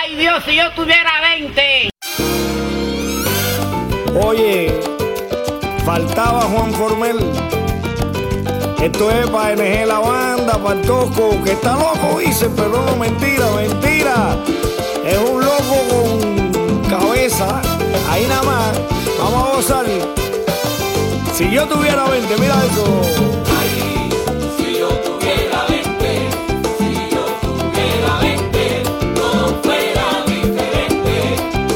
Ay Dios, si yo tuviera 20. Oye, faltaba Juan Formel. Esto es para NG La Banda, para el Tosco, que está loco, dice, pero no, mentira, mentira. Es un loco con cabeza. Ahí nada más, vamos a gozar. Si yo tuviera 20, mira eso. Ay, si yo tuviera 20, si yo tuviera 20, todo fuera diferente.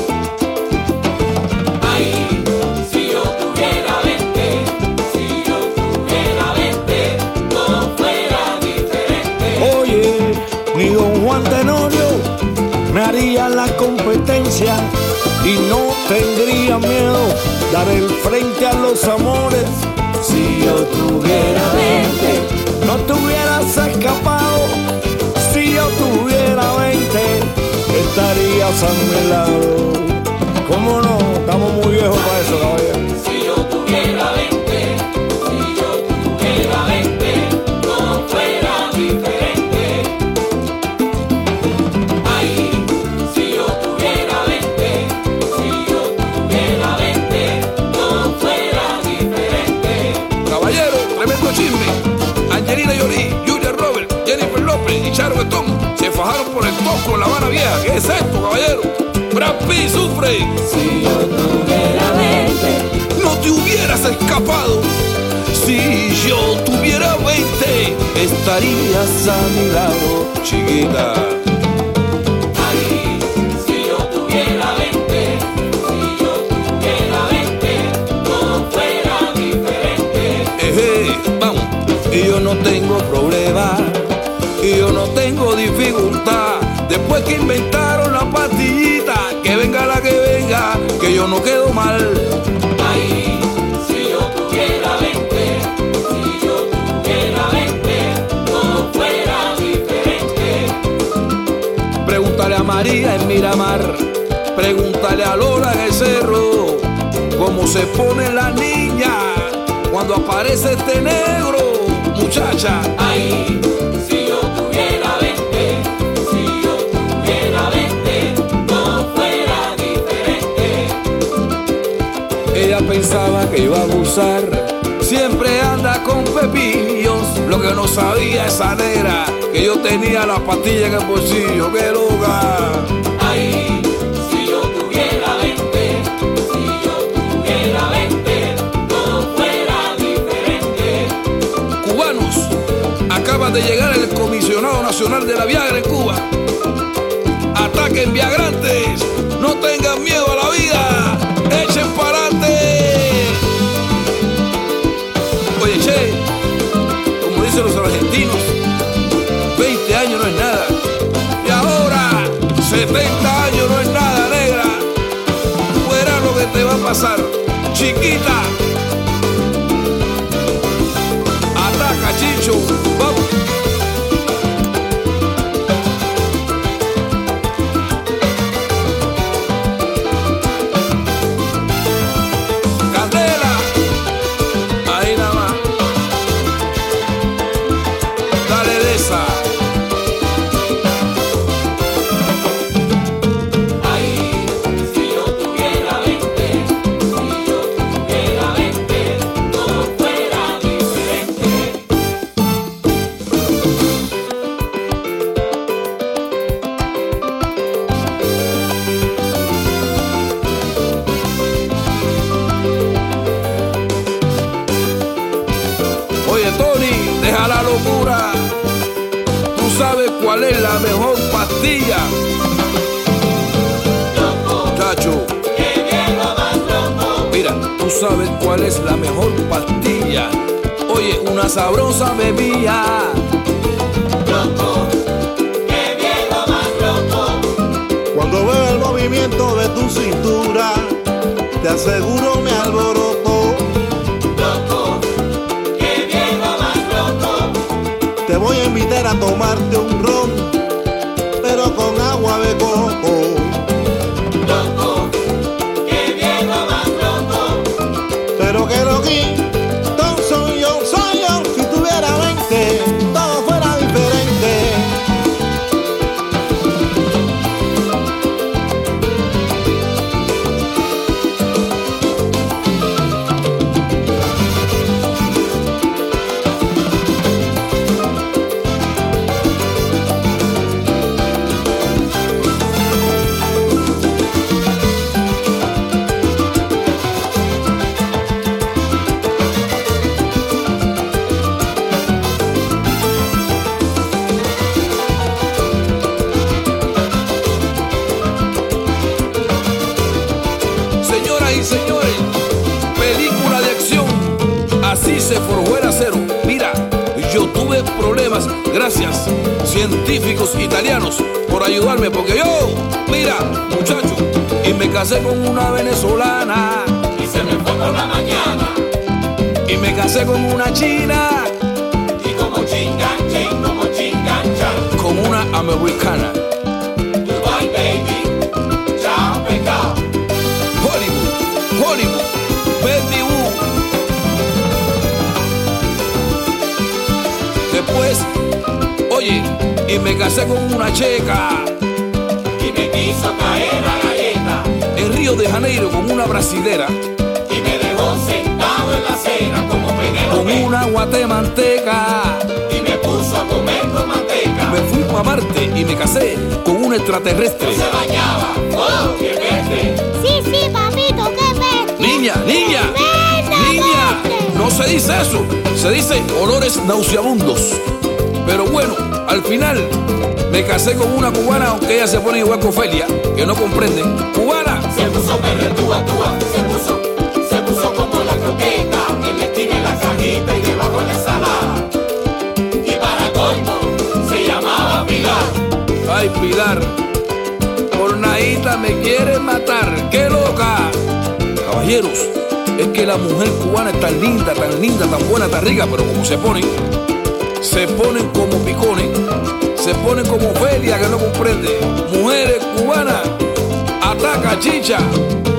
Ay, si yo tuviera 20, si yo tuviera 20, todo fuera diferente. Oye, mi don Juan Tenorio me haría la competencia y no tendría miedo dar el frente a los amores. Si yo tuviera 20, no te hubieras escapado. Si yo tuviera 20, estarías a mi lado. ¿Cómo no? Estamos muy viejos para eso, caballero. si yo tuviera 20, si yo tuviera 20, todo fuera diferente. Ay, si yo tuviera 20, si yo tuviera 20, todo fuera diferente. Caballero, tremendo chisme. Angelina Jolie, Julia Roberts, Jennifer López y Sharon Stone se fajaron por el Tosco en La Habana Vieja. ¿Qué es esto, caballero? Brad Pitt sufre. Si yo tuviera 20, No te hubieras escapado. Si yo tuviera 20, estarías a mi lado, chiquita. ay, si yo tuviera 20, si yo tuviera 20, todo fuera diferente. Vamos. Y yo no tengo problema, y yo no tengo dificultad. Después que inventaron la pastillita, que venga la que venga, que yo no quedo mal. Ay, si yo tuviera 20, si yo tuviera 20, todo fuera diferente. Pregúntale a María en Miramar, pregúntale a Lola en el cerro, cómo se pone la niña cuando aparece este negro, muchacha. Ay, si yo tuviera 20, si yo tuviera 20, todo fuera diferente. Ella pensaba que iba a abusar, siempre anda con pepillos. Lo que no sabía esa negra, que yo tenía la pastilla en el bolsillo, que loca. Ay, si yo tuviera 20, si yo tuviera 20, todo fuera diferente. Cubanos, acaba de llegar el comisionado nacional de la Viagra en Cuba. Ataquen viagrantes, no tengan miedo a la vida, echen pa'lante. Oye, che, como dicen los argentinos, 20 años no es nada. Y ahora, 70 años no es nada, negra. Fuera lo que te va a pasar, chiquita. Ataca, Chicho, vamos. Candela, ahí nada más. Dale de esa. Ay, si yo tuviera 20, si yo tuviera 20, todo fuera diferente. Oye, Tony, deja la locura. Tú sabes cuál es la mejor pastilla. Loco, Chacho, qué viejo más loco. mira, tú sabes cuál es la mejor pastilla. Oye, una sabrosa bebida. Loco, qué viejo más loco. Cuando veo el movimiento de tu cintura, te aseguro me alboroto. Loco, qué viejo más loco. Te voy a invitar a tomarte un ron, pero con agua de coco. Loco, qué viejo más loco. Pero que loquito soy yo. Si tuviera 20, todo fuera diferente. Sí, señores, película de acción. Así se forjó el acero. Mira, yo tuve problemas, gracias, científicos italianos, por ayudarme, porque yo, mira, muchacho, y me casé con una venezolana, y se me fue por la mañana, y me casé con una china, y como chingan, como chingan, con una americana. Dubai, baby, chao, pecado. Hollywood, baby, Después, oye, y me casé con una checa Y me quiso caer a galleta, en Río de Janeiro con una brasilera, y me dejó sentado en la acera como con Penélope, una guatemalteca. y me puso a comer con manteca. Me fui para Marte y me casé con un extraterrestre. Se bañaba, ¡oh, qué peste! Sí, papito, qué peste. Niña, Tremenda peste. no se dice eso, se dice olores nauseabundos. Pero bueno, al final me casé con una cubana, aunque ella se pone igual que Ofelia, que no comprenden. ¡Cubana! Se puso perretúa, se puso como la croqueta, en la esquina en la cajita y debajo en la ensalada. Y para colmo, se llamaba Pilar. Ay, Pilar, por nadita me quiere matar, ¡qué loca! Caballeros, es que la mujer cubana es tan linda, tan buena, tan rica, pero como se ponen como picones, se ponen como Ofelia que no comprende. Mujeres cubanas, ataca, chicha.